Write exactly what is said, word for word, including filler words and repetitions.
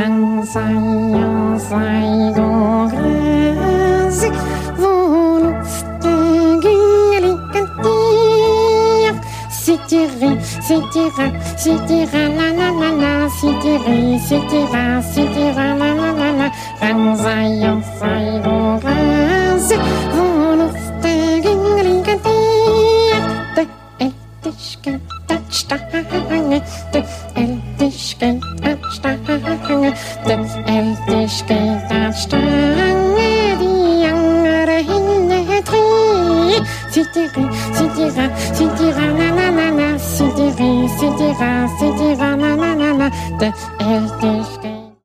Dann sei ja sei go grase, wo lustige Ligantier. Sitira, sitira, sitira, la la la la, sitira, sitira, sitira, la la la la. Dann sei ja sei go grase, wo lustige Ligantier. De Ältischke, dat Stange, de Ältischke, dat Stange, de Ältischke, dat Stange, die andere hinderdrie. Sitira, sitira, sitira, la la la la, sitira, sitira, sitira, la la la la, de Ältischke.